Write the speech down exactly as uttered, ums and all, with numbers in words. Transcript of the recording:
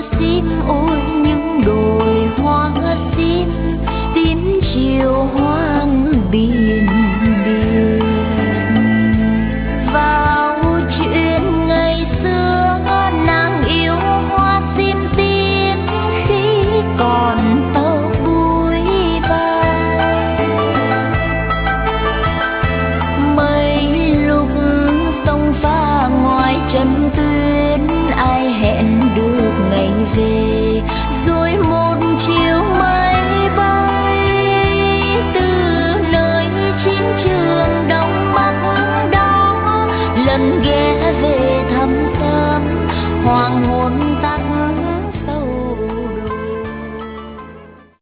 hoa sim ôi những đồi hoa sim tím chiều hoang biển biển. Vào chuyện ngày xưa nàng yêu hoa sim tím khi còn tơ bụi vàng. Mấy lúc sông pha ngoài chân tuyến ai hẹn được ngày về, rồi một chiều mây bay từ nơi chiến trường đông bắc đó lần ghé về thăm thăm hoàng hôn